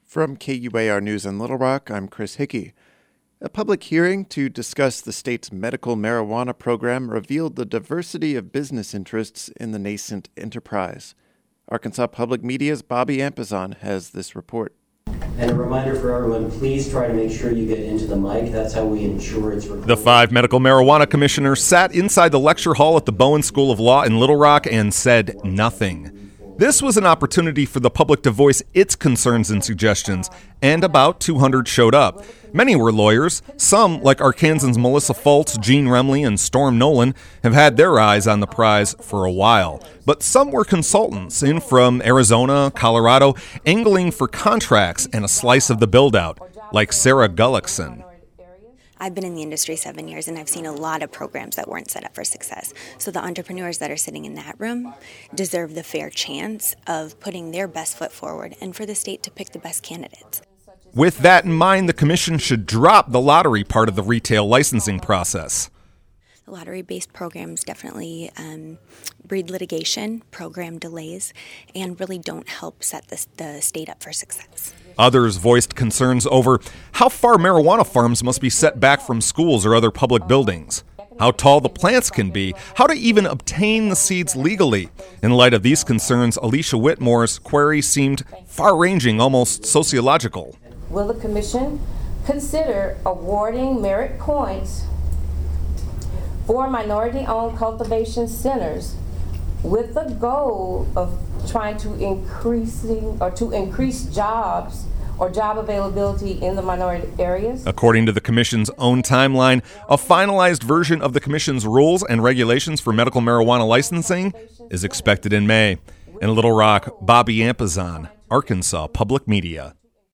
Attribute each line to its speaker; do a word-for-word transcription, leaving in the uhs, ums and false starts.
Speaker 1: From K U A R News in Little Rock, I'm Chris Hickey. A public hearing to discuss the state's medical marijuana program revealed the diversity of business interests in the nascent enterprise. Arkansas Public Media's Bobby Ampazon has this report.
Speaker 2: And a reminder for everyone, please try to make sure you get into the mic. That's how we ensure it's recorded.
Speaker 3: The five medical marijuana commissioners sat inside the lecture hall at the Bowen School of Law in Little Rock and said nothing. This was an opportunity for the public to voice its concerns and suggestions, and about two hundred showed up. Many were lawyers. Some, like Arkansans Melissa Fultz, Gene Remley, and Storm Nolan, have had their eyes on the prize for a while. But some were consultants in from Arizona, Colorado, angling for contracts and a slice of the build-out, like Sarah Gullickson.
Speaker 4: I've been in the industry seven years, and I've seen a lot of programs that weren't set up for success. So the entrepreneurs that are sitting in that room deserve the fair chance of putting their best foot forward and for the state to pick the best candidates.
Speaker 3: With that in mind, the commission should drop the lottery part of the retail licensing process.
Speaker 4: The lottery-based programs definitely um, breed litigation, program delays, and really don't help set the, the state up for success.
Speaker 3: Others voiced concerns over how far marijuana farms must be set back from schools or other public buildings, how tall the plants can be, how to even obtain the seeds legally. In light of these concerns, Alicia Whitmore's query seemed far-ranging, almost sociological.
Speaker 5: Will the commission consider awarding merit points for minority-owned cultivation centers with the goal of trying to increasing or to increase jobs or job availability in the minority areas?
Speaker 3: According to the commission's own timeline, a finalized version of the commission's rules and regulations for medical marijuana licensing is expected in May. In Little Rock, Bobby Ampazon, Arkansas Public Media.